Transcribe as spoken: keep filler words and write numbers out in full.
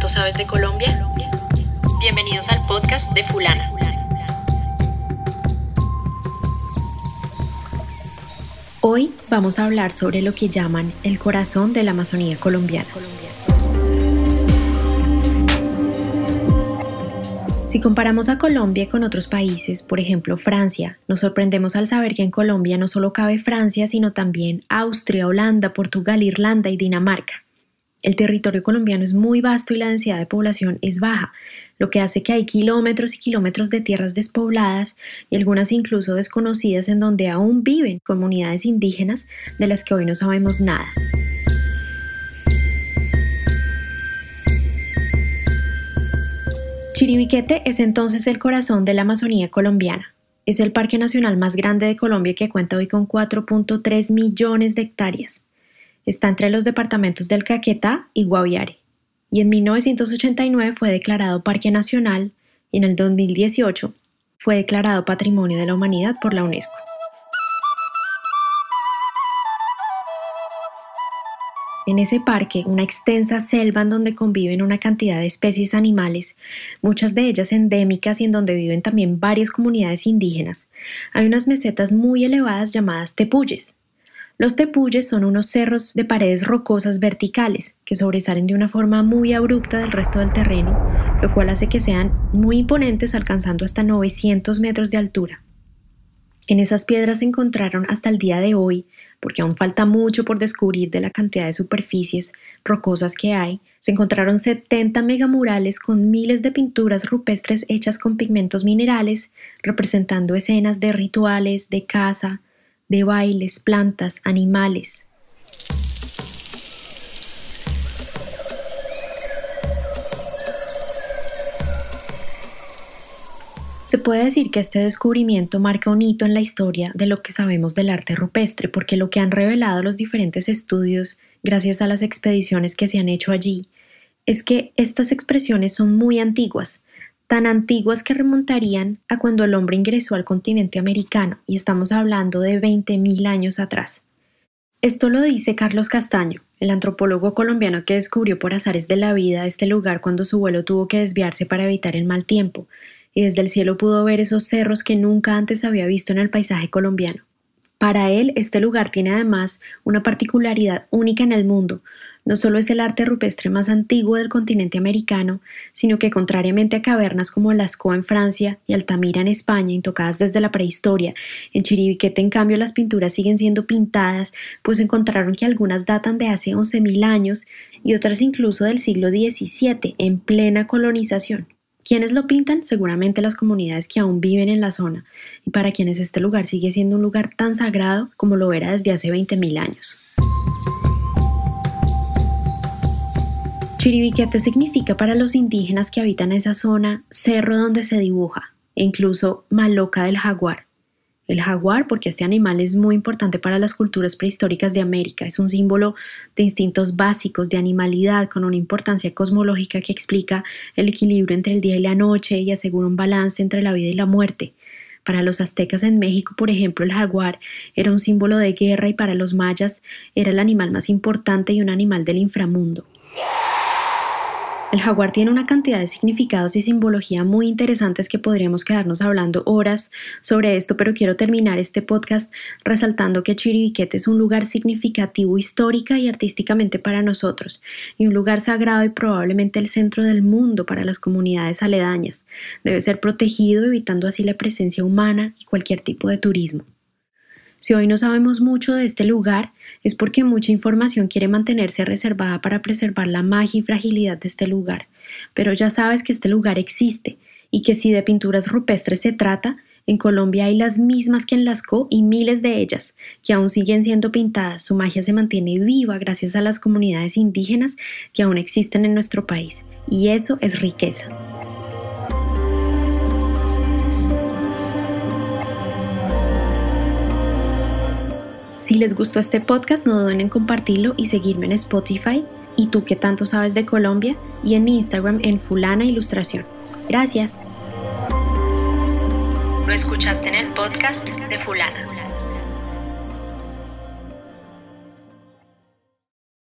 tanto sabes de Colombia? Bienvenidos al podcast de Fulana. Hoy vamos a hablar sobre lo que llaman el corazón de la Amazonía colombiana. Si comparamos a Colombia con otros países, por ejemplo Francia, nos sorprendemos al saber que en Colombia no solo cabe Francia, sino también Austria, Holanda, Portugal, Irlanda y Dinamarca. El territorio colombiano es muy vasto y la densidad de población es baja, lo que hace que hay kilómetros y kilómetros de tierras despobladas y algunas incluso desconocidas en donde aún viven comunidades indígenas de las que hoy no sabemos nada. Chiribiquete es entonces el corazón de la Amazonía colombiana. Es el parque nacional más grande de Colombia que cuenta hoy con cuatro punto tres millones de hectáreas. Está entre los departamentos del Caquetá y Guaviare, y en mil novecientos ochenta y nueve fue declarado Parque Nacional y en el dos mil dieciocho fue declarado Patrimonio de la Humanidad por la UNESCO. En ese parque, una extensa selva en donde conviven una cantidad de especies animales, muchas de ellas endémicas y en donde viven también varias comunidades indígenas, hay unas mesetas muy elevadas llamadas tepuyes. Los tepuyes son unos cerros de paredes rocosas verticales que sobresalen de una forma muy abrupta del resto del terreno, lo cual hace que sean muy imponentes alcanzando hasta novecientos metros de altura. En esas piedras se encontraron hasta el día de hoy, porque aún falta mucho por descubrir de la cantidad de superficies rocosas que hay, se encontraron setenta megamurales con miles de pinturas rupestres hechas con pigmentos minerales, representando escenas de rituales, de caza, de bailes, plantas, animales. Se puede decir que este descubrimiento marca un hito en la historia de lo que sabemos del arte rupestre, porque lo que han revelado los diferentes estudios, gracias a las expediciones que se han hecho allí, es que estas expresiones son muy antiguas, tan antiguas que remontarían a cuando el hombre ingresó al continente americano, y estamos hablando de veinte mil años atrás. Esto lo dice Carlos Castaño, el antropólogo colombiano que descubrió por azares de la vida este lugar cuando su vuelo tuvo que desviarse para evitar el mal tiempo, y desde el cielo pudo ver esos cerros que nunca antes había visto en el paisaje colombiano. Para él, este lugar tiene además una particularidad única en el mundo. No solo es el arte rupestre más antiguo del continente americano, sino que contrariamente a cavernas como Lascaux en Francia y Altamira en España, intocadas desde la prehistoria, en Chiribiquete en cambio las pinturas siguen siendo pintadas, pues encontraron que algunas datan de hace once mil años y otras incluso del siglo diecisiete, en plena colonización. ¿Quiénes lo pintan? Seguramente las comunidades que aún viven en la zona y para quienes este lugar sigue siendo un lugar tan sagrado como lo era desde hace veinte mil años. Chiribiquete significa para los indígenas que habitan esa zona cerro donde se dibuja e incluso maloca del jaguar. El jaguar, porque este animal es muy importante para las culturas prehistóricas de América, es un símbolo de instintos básicos, de animalidad, con una importancia cosmológica que explica el equilibrio entre el día y la noche y asegura un balance entre la vida y la muerte. Para los aztecas en México, por ejemplo, el jaguar era un símbolo de guerra y para los mayas era el animal más importante y un animal del inframundo. El jaguar tiene una cantidad de significados y simbología muy interesantes que podríamos quedarnos hablando horas sobre esto, pero quiero terminar este podcast resaltando que Chiribiquete es un lugar significativo histórica y artísticamente para nosotros, y un lugar sagrado y probablemente el centro del mundo para las comunidades aledañas. Debe ser protegido, evitando así la presencia humana y cualquier tipo de turismo. Si hoy no sabemos mucho de este lugar, es porque mucha información quiere mantenerse reservada para preservar la magia y fragilidad de este lugar. Pero ya sabes que este lugar existe y que si de pinturas rupestres se trata, en Colombia hay las mismas que en Lascaux y miles de ellas, que aún siguen siendo pintadas. Su magia se mantiene viva gracias a las comunidades indígenas que aún existen en nuestro país. Y eso es riqueza. Si les gustó este podcast, no duden en compartirlo y seguirme en Spotify. ¿Y tú qué tanto sabes de Colombia? Y en mi Instagram en Fulana Ilustración. Gracias. Lo escuchaste en el podcast de Fulana.